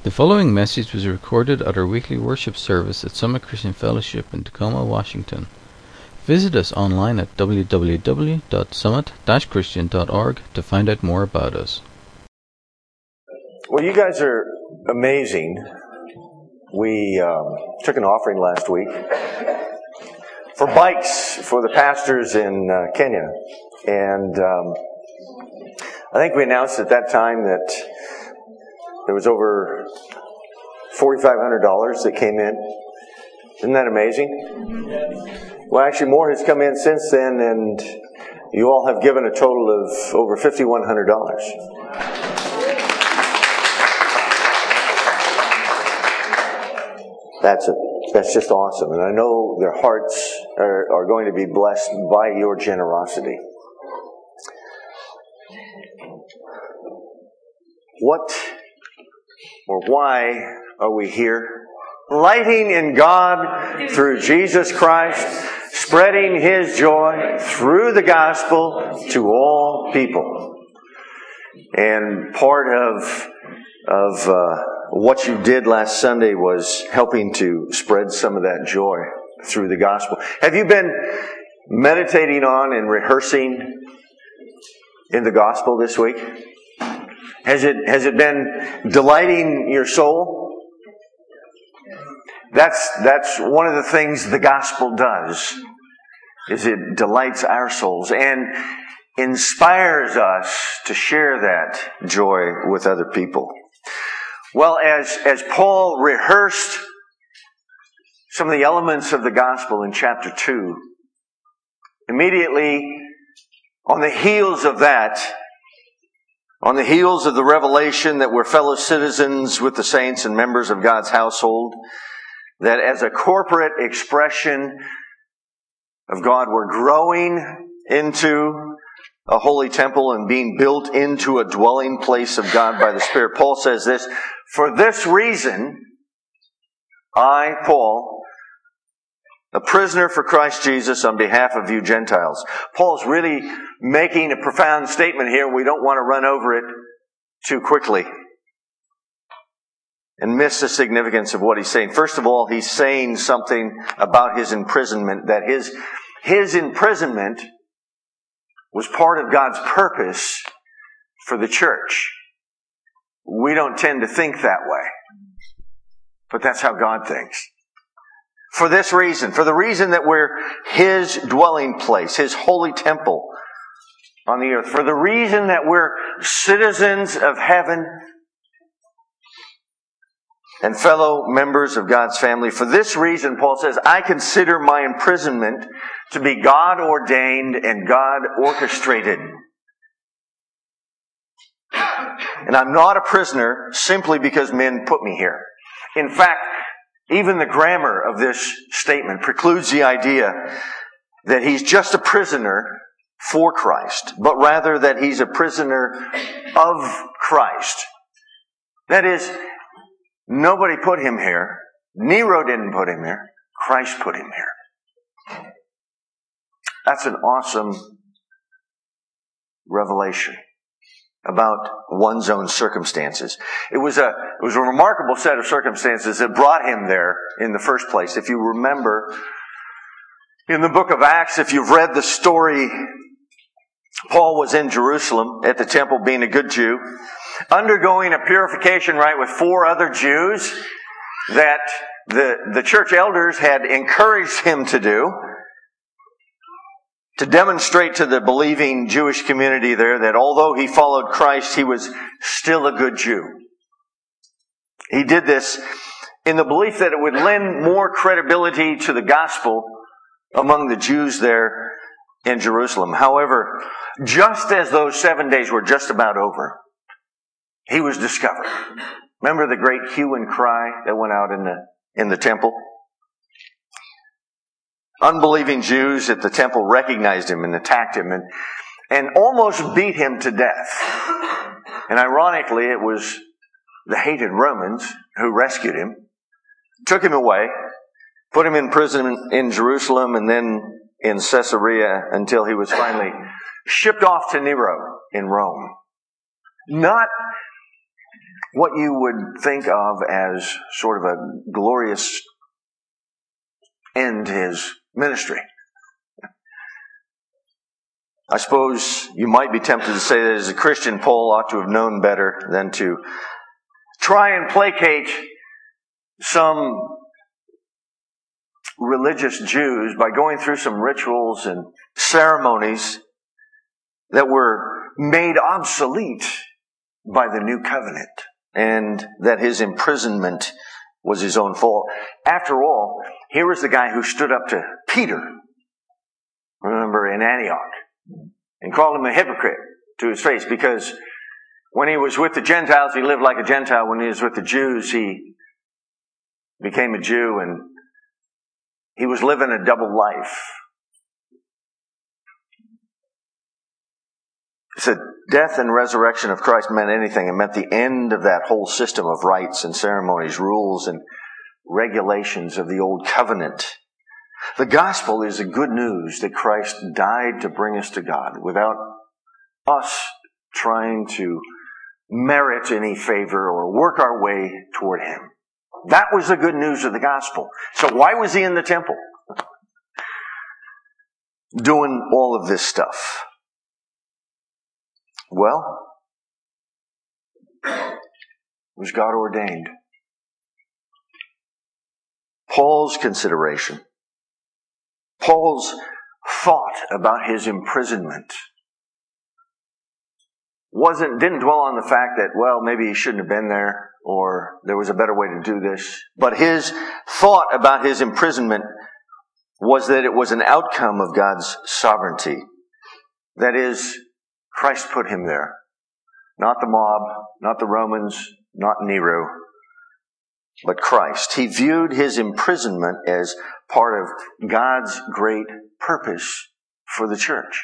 The following message was recorded at our weekly worship service at Summit Christian Fellowship in Tacoma, Washington. Visit us online at www.summit-christian.org to find out more about us. Well, you guys are amazing. We took an offering last week for bikes for the pastors in Kenya. And I think we announced at that time that there was over $4,500 that came in. Isn't that amazing? Well, actually, more has come in since then, and you all have given a total of over $5,100. That's just awesome. And I know their hearts are going to be blessed by your generosity. What or why are we here? Lighting in God through Jesus Christ, spreading His joy through the gospel to all people. And part of what you did last Sunday was helping to spread some of that joy through the gospel. Have you been meditating on and rehearsing in the gospel this week? Has it been delighting your soul? That's one of the things the gospel does, is it delights our souls and inspires us to share that joy with other people. Well, as Paul rehearsed some of the elements of the gospel in chapter 2, immediately on the heels of that, on the heels of the revelation that we're fellow citizens with the saints and members of God's household, that as a corporate expression of God, we're growing into a holy temple and being built into a dwelling place of God by the Spirit. Paul says this, "For this reason, I, Paul, a prisoner for Christ Jesus on behalf of you Gentiles." Paul's really making a profound statement here. We don't want to run over it too quickly and miss the significance of what he's saying. First of all, he's saying something about his imprisonment, that his imprisonment was part of God's purpose for the church. We don't tend to think that way, but that's how God thinks. For this reason, for the reason that we're His dwelling place, His holy temple on the earth, for the reason that we're citizens of heaven and fellow members of God's family. For this reason, Paul says, I consider my imprisonment to be God-ordained and God-orchestrated. And I'm not a prisoner simply because men put me here. In fact, even the grammar of this statement precludes the idea that he's just a prisoner for Christ, but rather that he's a prisoner of Christ. That is, nobody put him here. Nero didn't put him here. Christ put him here. That's an awesome revelation about one's own circumstances. It was a remarkable set of circumstances that brought him there in the first place. If you remember, in the book of Acts, if you've read the story, Paul was in Jerusalem at the temple, being a good Jew, undergoing a purification rite with 4 other Jews that the church elders had encouraged him to do, to demonstrate to the believing Jewish community there that although he followed Christ, he was still a good Jew. He did this in the belief that it would lend more credibility to the gospel among the Jews there in Jerusalem. However, just as those 7 days were just about over, he was discovered. Remember the great hue and cry that went out in the temple? Unbelieving Jews at the temple recognized him and attacked him and almost beat him to death. And ironically, it was the hated Romans who rescued him, took him away, put him in prison in Jerusalem and then in Caesarea until he was finally shipped off to Nero in Rome. Not what you would think of as sort of a glorious end to his ministry. I suppose you might be tempted to say that as a Christian, Paul ought to have known better than to try and placate some religious Jews by going through some rituals and ceremonies that were made obsolete by the new covenant, and that his imprisonment was his own fault. After all, here was the guy who stood up to Peter, remember, in Antioch, and called him a hypocrite to his face, because when he was with the Gentiles, he lived like a Gentile. When he was with the Jews, he became a Jew, and he was living a double life. If the death and resurrection of Christ meant anything, it meant the end of that whole system of rites and ceremonies, rules and regulations of the old covenant. The gospel is the good news that Christ died to bring us to God without us trying to merit any favor or work our way toward Him. That was the good news of the gospel. So why was he in the temple doing all of this stuff? Well, it was God ordained. Paul's consideration, Paul's thought about his imprisonment didn't dwell on the fact that, well, maybe he shouldn't have been there, or there was a better way to do this. But his thought about his imprisonment was that it was an outcome of God's sovereignty. That is, Christ put him there. Not the mob, not the Romans, not Nero, but Christ. He viewed his imprisonment as part of God's great purpose for the church.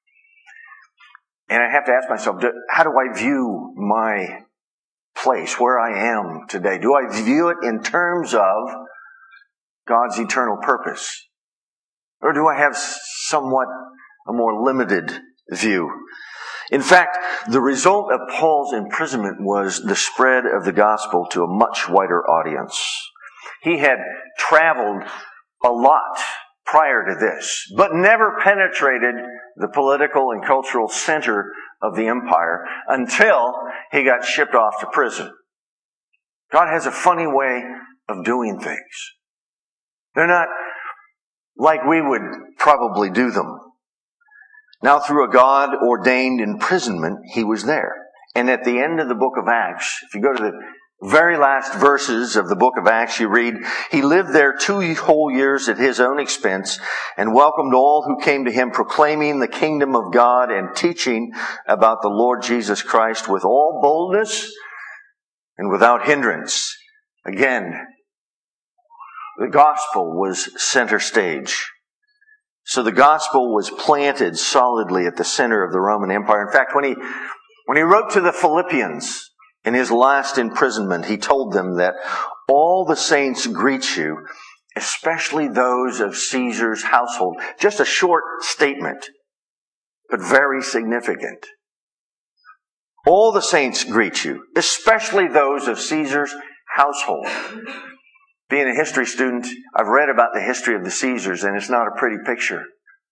And I have to ask myself, how do I view my place, where I am today? Do I view it in terms of God's eternal purpose? Or do I have somewhat a more limited view? In fact, the result of Paul's imprisonment was the spread of the gospel to a much wider audience. He had traveled a lot prior to this, but never penetrated the political and cultural center of the empire until he got shipped off to prison. God has a funny way of doing things. They're not like we would probably do them. Now, through a God-ordained imprisonment, he was there. And at the end of the book of Acts, if you go to the very last verses of the book of Acts, you read, he lived there 2 whole years at his own expense and welcomed all who came to him, proclaiming the kingdom of God and teaching about the Lord Jesus Christ with all boldness and without hindrance. Again, the gospel was center stage. So the gospel was planted solidly at the center of the Roman Empire. In fact, when he wrote to the Philippians in his last imprisonment, he told them that all the saints greet you, especially those of Caesar's household. Just a short statement, but very significant. All the saints greet you, especially those of Caesar's household. Being a history student, I've read about the history of the Caesars, and it's not a pretty picture.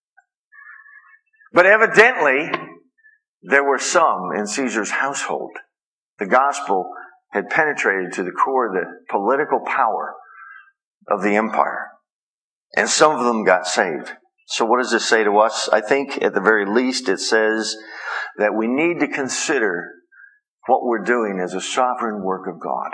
But evidently, there were some in Caesar's household. The gospel had penetrated to the core of the political power of the empire. And some of them got saved. So what does this say to us? I think at the very least it says that we need to consider what we're doing as a sovereign work of God.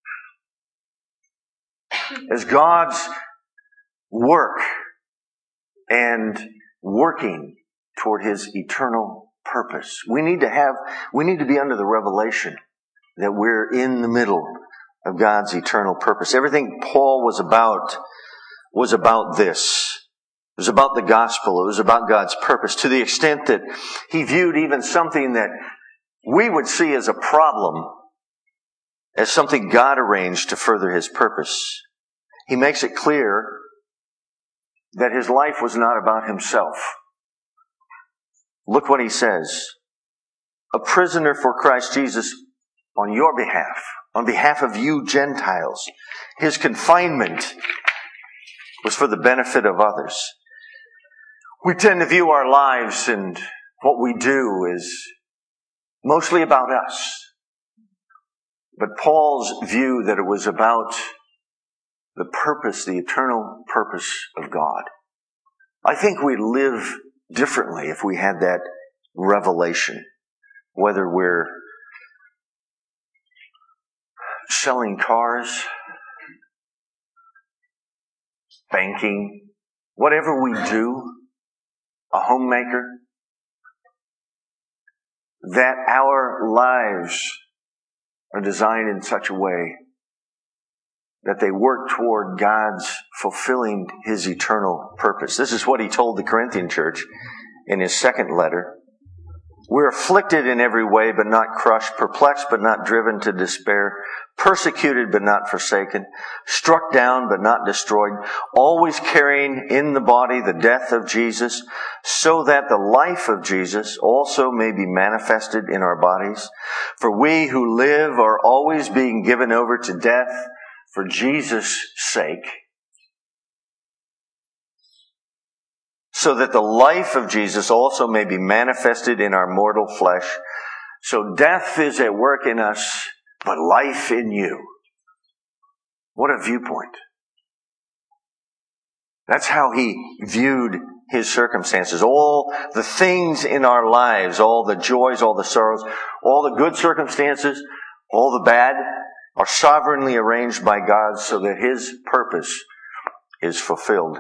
As God's work and working toward His eternal purpose. We need to be under the revelation that we're in the middle of God's eternal purpose. Everything Paul was about this. It was about the gospel. It was about God's purpose, to the extent that he viewed even something that we would see as a problem as something God arranged to further His purpose. He makes it clear that his life was not about himself. Look what he says. A prisoner for Christ Jesus on your behalf. on behalf of you Gentiles. His confinement was for the benefit of others. We tend to view our lives and what we do as mostly about us. But Paul's view that it was about the purpose, the eternal purpose of God. I think we'd live differently if we had that revelation. Whether we're selling cars, banking, whatever we do, a homemaker, that our lives are designed in such a way that they work toward God's fulfilling His eternal purpose. This is what he told the Corinthian church in his second letter. We're afflicted in every way, but not crushed, perplexed, but not driven to despair, persecuted, but not forsaken, struck down, but not destroyed, always carrying in the body the death of Jesus, so that the life of Jesus also may be manifested in our bodies. For we who live are always being given over to death for Jesus' sake, so that the life of Jesus also may be manifested in our mortal flesh. So death is at work in us, but life in you. What a viewpoint. That's how he viewed his circumstances. All the things in our lives, all the joys, all the sorrows, all the good circumstances, all the bad, are sovereignly arranged by God so that his purpose is fulfilled.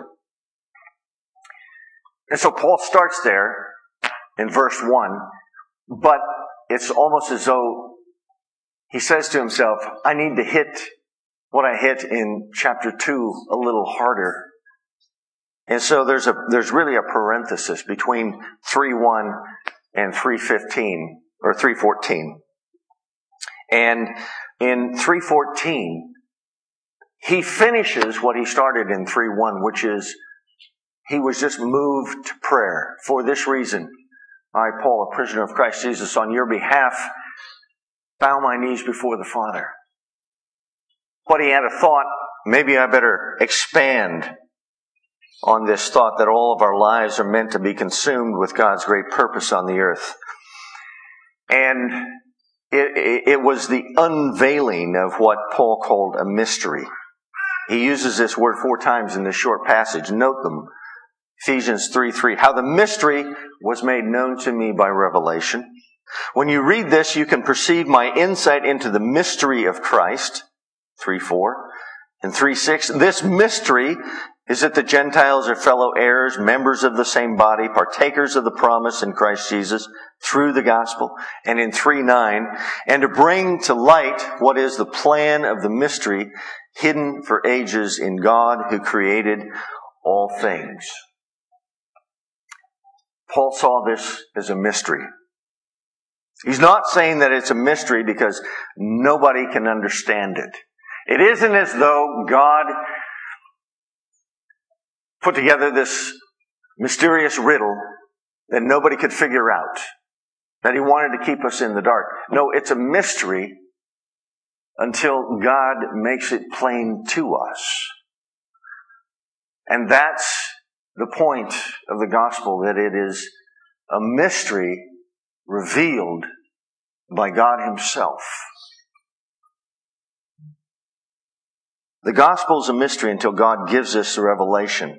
And so Paul starts there in verse 1, but it's almost as though he says to himself, I need to hit what I hit in chapter 2 a little harder. And so there's really a parenthesis between 3:1 and 3:15 or 3:14. And in 3:14, he finishes what he started in 3:1, which is he was just moved to prayer. For this reason, I, Paul, a prisoner of Christ Jesus, on your behalf, bow my knees before the Father. But he had a thought, maybe I better expand on this thought that all of our lives are meant to be consumed with God's great purpose on the earth. And it was the unveiling of what Paul called a mystery. He uses this word 4 times in this short passage. Note them. Ephesians 3:3. How the mystery was made known to me by revelation. When you read this, you can perceive my insight into the mystery of Christ. 3:4. And 3:6. This mystery is that the Gentiles are fellow heirs, members of the same body, partakers of the promise in Christ Jesus through the gospel. And in 3:9, and to bring to light what is the plan of the mystery hidden for ages in God who created all things. Paul saw this as a mystery. He's not saying that it's a mystery because nobody can understand it. It isn't as though God put together this mysterious riddle that nobody could figure out, that he wanted to keep us in the dark. No, it's a mystery until God makes it plain to us. And that's the point of the gospel, that it is a mystery revealed by God himself. The gospel is a mystery until God gives us the revelation.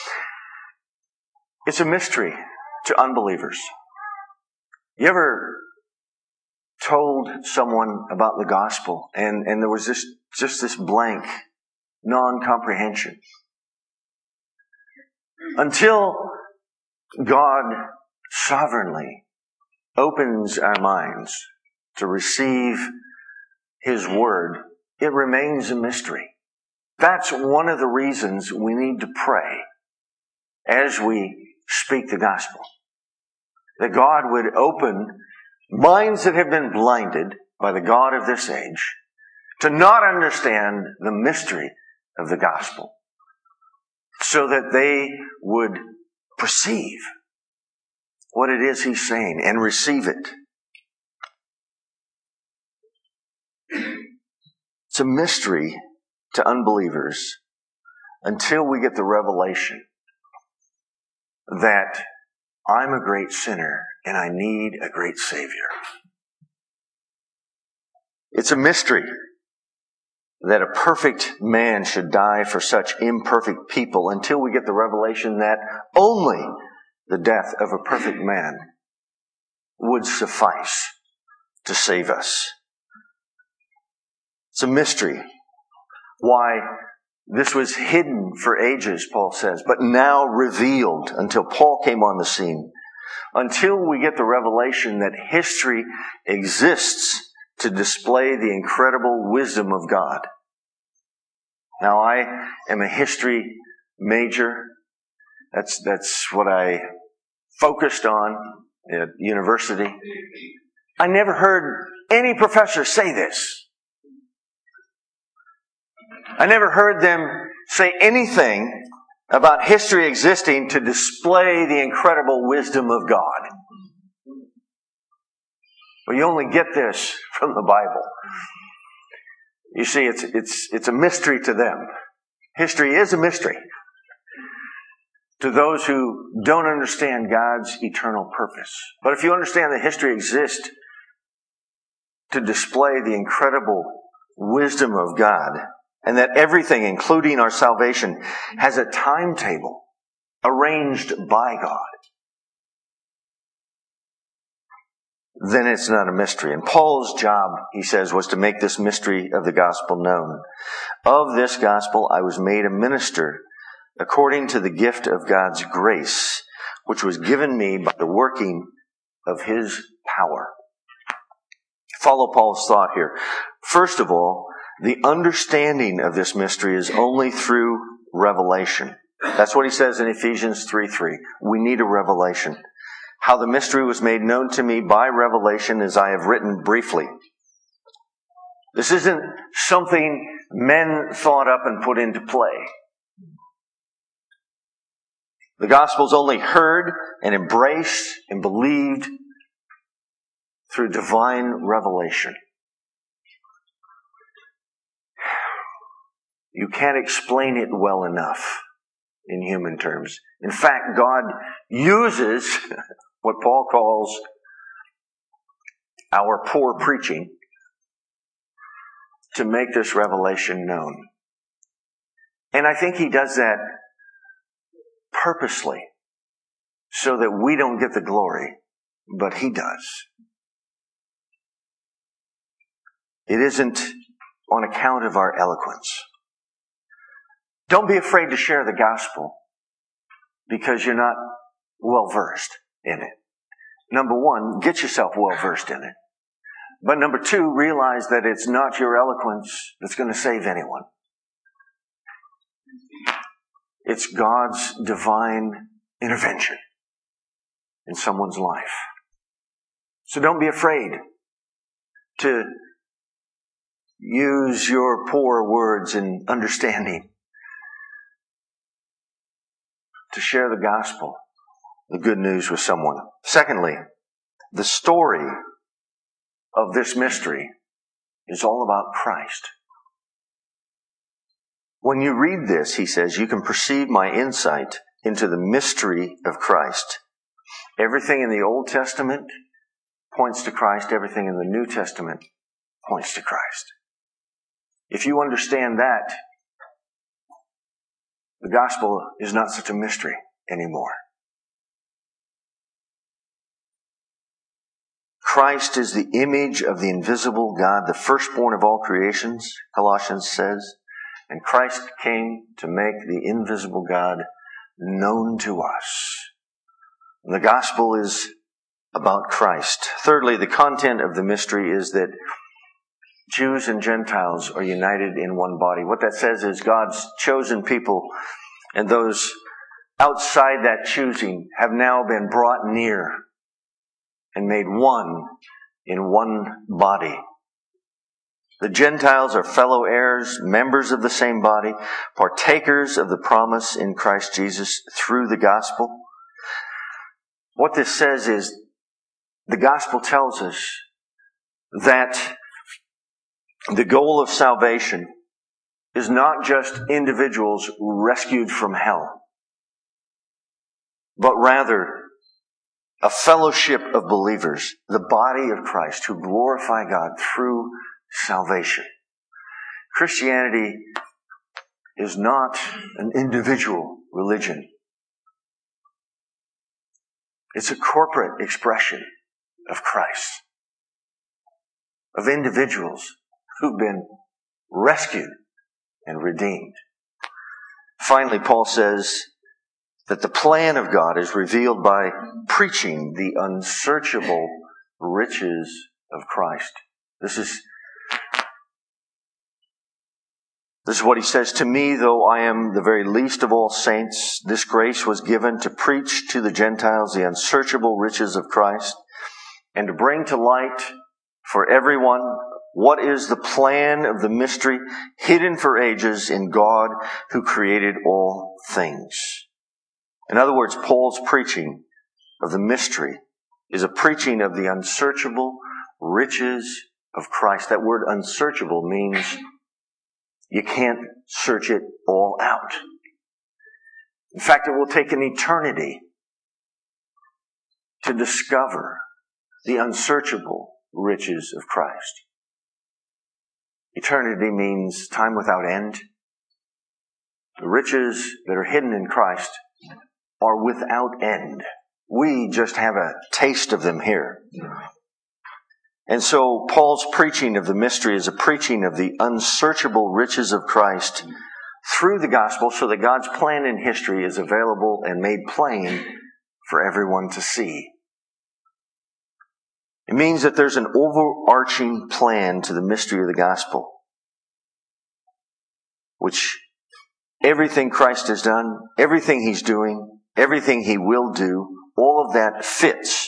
It's a mystery to unbelievers. You ever told someone about the gospel and there was just this blank, non-comprehension? Until God sovereignly opens our minds to receive his word, it remains a mystery. That's one of the reasons we need to pray as we speak the gospel. That God would open minds that have been blinded by the God of this age to not understand the mystery of the gospel, so that they would perceive what it is he's saying and receive it. It's a mystery to unbelievers until we get the revelation that I'm a great sinner and I need a great Savior. It's a mystery that a perfect man should die for such imperfect people until we get the revelation that only the death of a perfect man would suffice to save us. It's a mystery why this was hidden for ages, Paul says, but now revealed until Paul came on the scene. Until we get the revelation that history exists to display the incredible wisdom of God. Now, I am a history major. That's what I focused on at university. I never heard any professor say this. I never heard them say anything about history existing to display the incredible wisdom of God. Well, you only get this from the Bible. You see, it's a mystery to them. History is a mystery to those who don't understand God's eternal purpose. But if you understand that history exists to display the incredible wisdom of God, and that everything, including our salvation, has a timetable arranged by God, then it's not a mystery. And Paul's job, he says, was to make this mystery of the gospel known. Of this gospel I was made a minister according to the gift of God's grace, which was given me by the working of His power. Follow Paul's thought here. First of all, the understanding of this mystery is only through revelation. That's what he says in Ephesians 3:3. We need a revelation. How the mystery was made known to me by revelation, as I have written briefly. This isn't something men thought up and put into play. The gospel's only heard and embraced and believed through divine revelation. You can't explain it well enough in human terms. In fact, God uses what Paul calls our poor preaching to make this revelation known. And I think He does that purposely so that we don't get the glory, but He does. It isn't on account of our eloquence. Don't be afraid to share the gospel because you're not well versed in it. Number one, get yourself well versed in it. But number two, realize that it's not your eloquence that's going to save anyone. It's God's divine intervention in someone's life. So don't be afraid to use your poor words and understanding to share the gospel, the good news with someone. Secondly, the story of this mystery is all about Christ. When you read this, he says, you can perceive my insight into the mystery of Christ. Everything in the Old Testament points to Christ. Everything in the New Testament points to Christ. If you understand that, the gospel is not such a mystery anymore. Christ is the image of the invisible God, the firstborn of all creations, Colossians says. And Christ came to make the invisible God known to us. And the gospel is about Christ. Thirdly, the content of the mystery is that Jews and Gentiles are united in one body. What that says is God's chosen people and those outside that choosing have now been brought near and made one in one body. The Gentiles are fellow heirs, members of the same body, partakers of the promise in Christ Jesus through the gospel. What this says is the gospel tells us that the goal of salvation is not just individuals rescued from hell, but rather a fellowship of believers, the body of Christ, who glorify God through salvation. Christianity is not an individual religion. It's a corporate expression of Christ, of individuals who've been rescued and redeemed. Finally, Paul says that the plan of God is revealed by preaching the unsearchable riches of Christ. This is what he says. To me, though I am the very least of all saints, this grace was given to preach to the Gentiles the unsearchable riches of Christ, and to bring to light for everyone what is the plan of the mystery hidden for ages in God who created all things. In other words, Paul's preaching of the mystery is a preaching of the unsearchable riches of Christ. That word unsearchable means you can't search it all out. In fact, it will take an eternity to discover the unsearchable riches of Christ. Eternity means time without end. The riches that are hidden in Christ are without end. We just have a taste of them here. And so Paul's preaching of the mystery is a preaching of the unsearchable riches of Christ through the gospel, so that God's plan in history is available and made plain for everyone to see. It means that there's an overarching plan to the mystery of the gospel, which everything Christ has done, everything He's doing, everything He will do, all of that fits.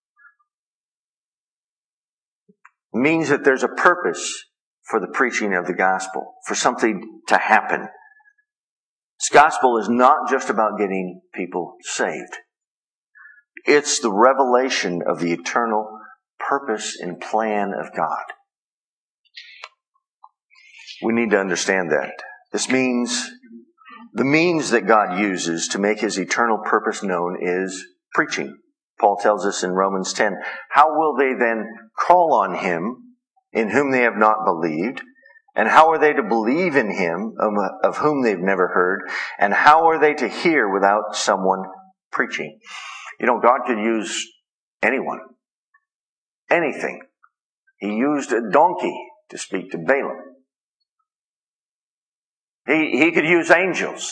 It means that there's a purpose for the preaching of the gospel, for something to happen. This gospel is not just about getting people saved. It's the revelation of the eternal purpose and plan of God. We need to understand that. This means the means that God uses to make His eternal purpose known is preaching. Paul tells us in Romans 10, how will they then call on Him in whom they have not believed? And how are they to believe in Him of whom they've never heard? And how are they to hear without someone preaching? You know, God could use anyone, anything. He used a donkey to speak to Balaam. He could use angels.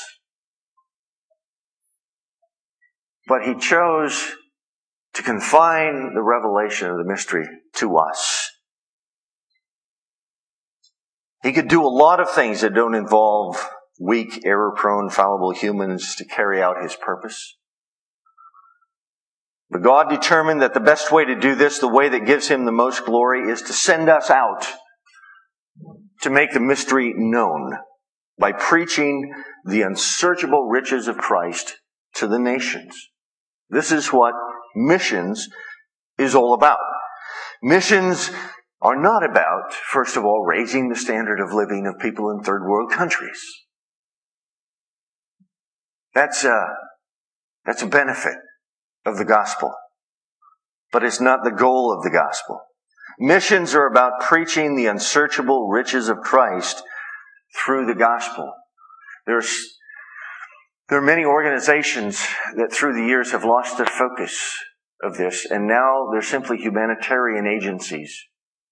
But He chose to confine the revelation of the mystery to us. He could do a lot of things that don't involve weak, error-prone, fallible humans to carry out His purpose. But God determined that the best way to do this, the way that gives Him the most glory, is to send us out to make the mystery known by preaching the unsearchable riches of Christ to the nations. This is what missions is all about. Missions are not about, first of all, raising the standard of living of people in third world countries. That's a benefit of the gospel. But it's not the goal of the gospel. Missions are about preaching the unsearchable riches of Christ through the gospel. There are many organizations that through the years have lost their focus of this, and now they're simply humanitarian agencies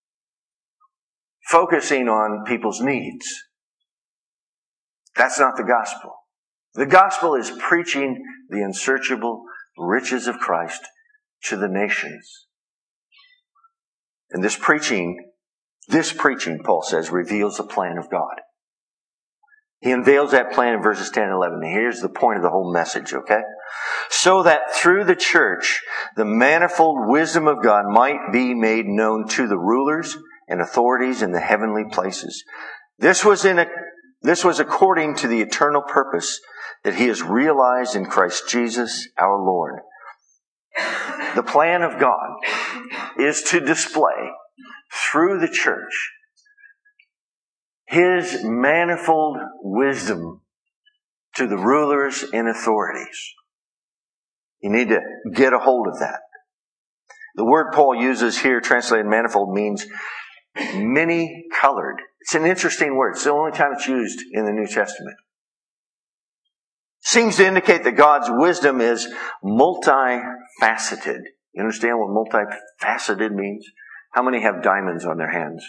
focusing on people's needs. That's not the gospel. The gospel is preaching the unsearchable riches of Christ to the nations. And this preaching, Paul says, reveals the plan of God. He unveils that plan in verses 10 and 11. And here's the point of the whole message, okay? So that through the church, the manifold wisdom of God might be made known to the rulers and authorities in the heavenly places. This was according to the eternal purpose that He has realized in Christ Jesus our Lord. The plan of God is to display through the church His manifold wisdom to the rulers and authorities. You need to get a hold of that. The word Paul uses here, translated manifold, means many-colored. It's an interesting word. It's the only time it's used in the New Testament. Seems to indicate that God's wisdom is multifaceted. You understand what multifaceted means? How many have diamonds on their hands?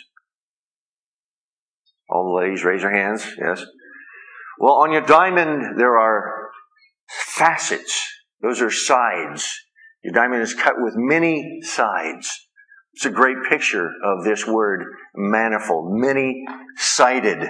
All the ladies, raise your hands. Yes. Well, on your diamond, there are facets. Those are sides. Your diamond is cut with many sides. It's a great picture of this word, manifold, many-sided.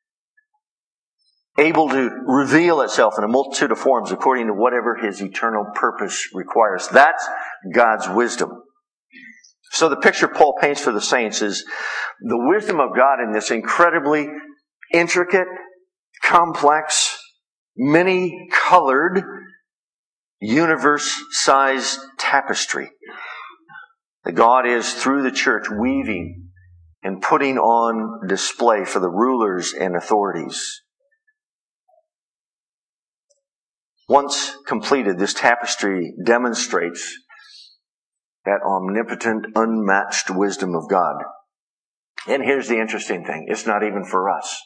Able to reveal itself in a multitude of forms according to whatever His eternal purpose requires. That's God's wisdom. So the picture Paul paints for the saints is the wisdom of God in this incredibly intricate, complex, many-colored, universe-sized tapestry that God is, through the church, weaving and putting on display for the rulers and authorities. Once completed, this tapestry demonstrates that omnipotent, unmatched wisdom of God. And here's the interesting thing. It's not even for us.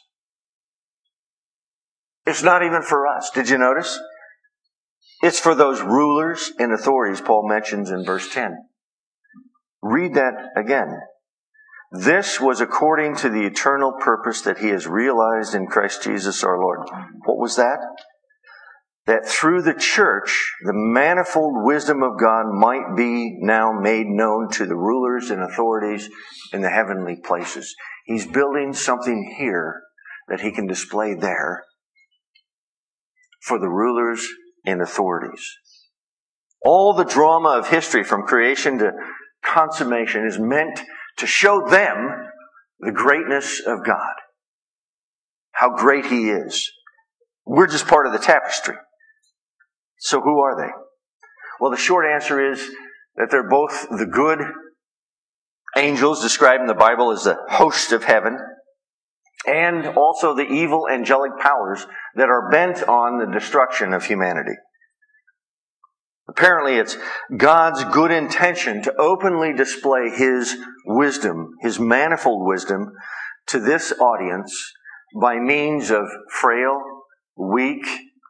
It's not even for us. Did you notice? It's for those rulers and authorities Paul mentions in verse 10. Read that again. This was according to the eternal purpose that He has realized in Christ Jesus our Lord. What was that? That through the church, the manifold wisdom of God might be now made known to the rulers and authorities in the heavenly places. He's building something here that He can display there for the rulers and authorities. All the drama of history from creation to consummation is meant to show them the greatness of God. How great He is. We're just part of the tapestry. So who are they? Well, the short answer is that they're both the good angels described in the Bible as the host of heaven, and also the evil angelic powers that are bent on the destruction of humanity. Apparently, it's God's good intention to openly display His wisdom, His manifold wisdom, to this audience by means of frail, weak,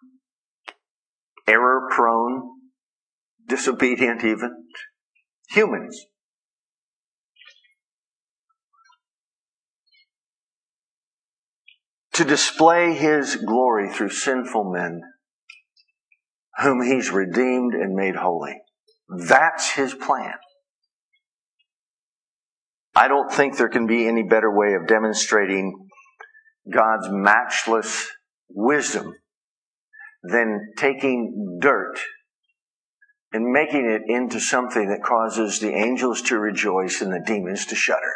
error-prone, disobedient even, humans. To display His glory through sinful men whom He's redeemed and made holy. That's His plan. I don't think there can be any better way of demonstrating God's matchless wisdom than taking dirt and making it into something that causes the angels to rejoice and the demons to shudder.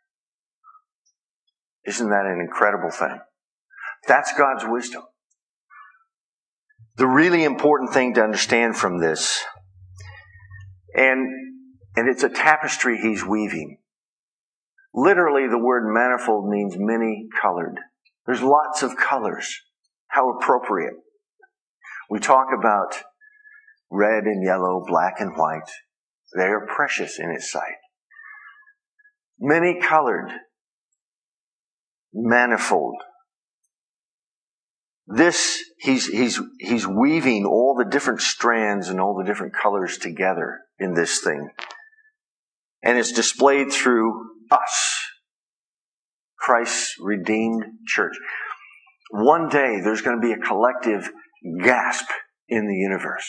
Isn't that an incredible thing? That's God's wisdom. The really important thing to understand from this, and it's a tapestry He's weaving. Literally, the word manifold means many-colored. There's lots of colors. How appropriate. We talk about red and yellow, black and white. They are precious in His sight. Many-colored, manifold. This, he's weaving all the different strands and all the different colors together in this thing. And it's displayed through us, Christ's redeemed church. One day there's going to be a collective gasp in the universe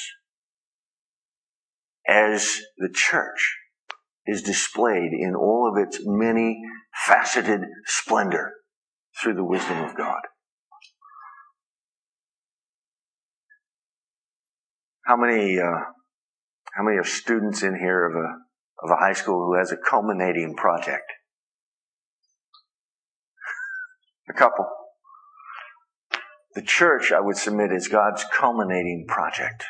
as the church is displayed in all of its many-faceted splendor through the wisdom of God. How many are students in here of a high school who has a culminating project? A couple. The church, I would submit, is God's culminating project.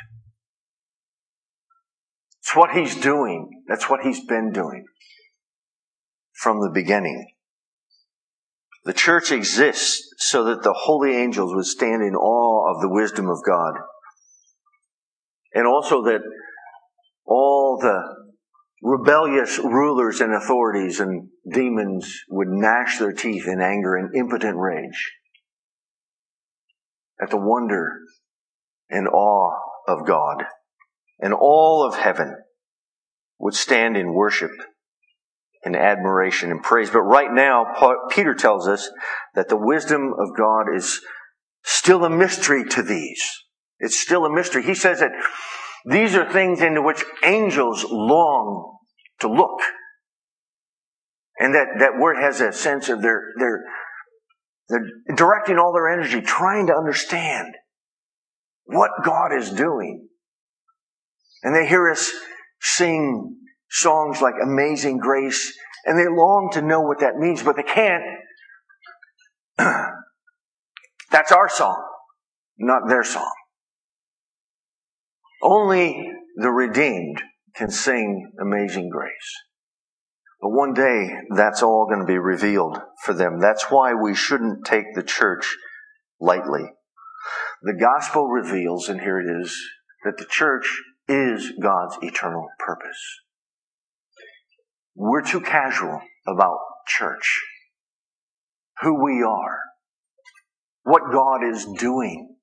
It's what He's doing. That's what He's been doing from the beginning. The church exists so that the holy angels would stand in awe of the wisdom of God. And also that all the rebellious rulers and authorities and demons would gnash their teeth in anger and impotent rage at the wonder and awe of God. And all of heaven would stand in worship and admiration and praise. But right now, Peter tells us that the wisdom of God is still a mystery to these. It's still a mystery. He says that these are things into which angels long to look. And that word has a sense of they're directing all their energy, trying to understand what God is doing. And they hear us sing songs like Amazing Grace, and they long to know what that means, but they can't. That's our song, not their song. Only the redeemed can sing Amazing Grace. But one day, that's all going to be revealed for them. That's why we shouldn't take the church lightly. The gospel reveals, and here it is, that the church is God's eternal purpose. We're too casual about church, who we are, what God is doing.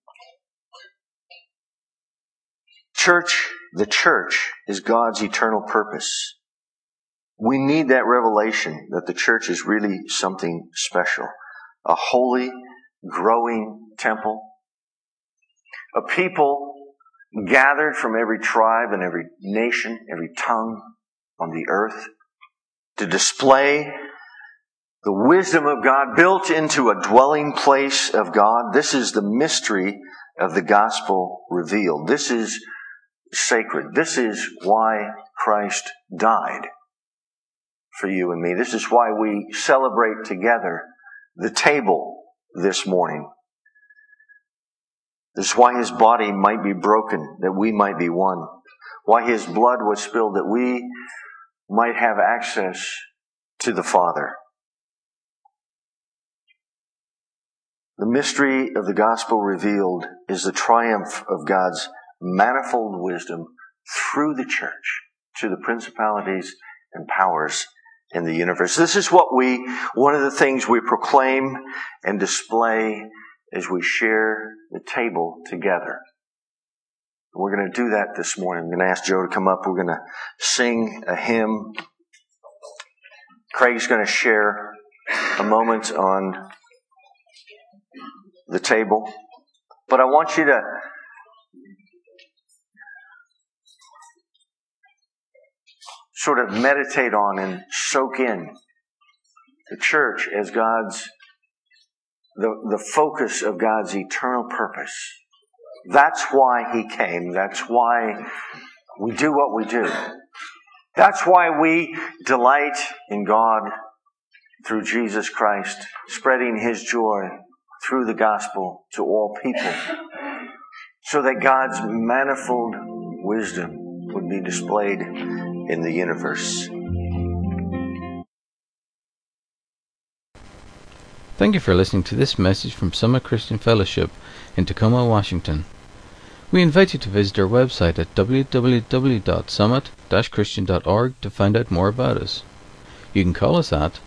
The church is God's eternal purpose. We need that revelation that the church is really something special. A holy, growing temple. A people gathered from every tribe and every nation, every tongue on the earth to display the wisdom of God built into a dwelling place of God. This is the mystery of the gospel revealed. This is sacred. This is why Christ died for you and me. This is why we celebrate together the table this morning. This is why His body might be broken, that we might be one. Why His blood was spilled, that we might have access to the Father. The mystery of the gospel revealed is the triumph of God's manifold wisdom through the church to the principalities and powers in the universe. This is one of the things we proclaim and display as we share the table together. We're going to do that this morning. I'm going to ask Joe to come up. We're going to sing a hymn. Craig's going to share a moment on the table. But I want you to sort of meditate on and soak in the church as the focus of God's eternal purpose. That's why He came. That's why we do what we do. That's why we delight in God through Jesus Christ, spreading His joy through the gospel to all people, so that God's manifold wisdom would be displayed in the universe. Thank you for listening to this message from Summit Christian Fellowship in Tacoma, Washington. We invite you to visit our website at www.summit-christian.org to find out more about us. You can call us at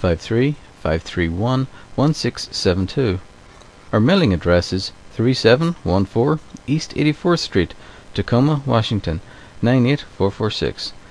253-531-1672. Our mailing address is 3714 East 84th Street, Tacoma, Washington 98446.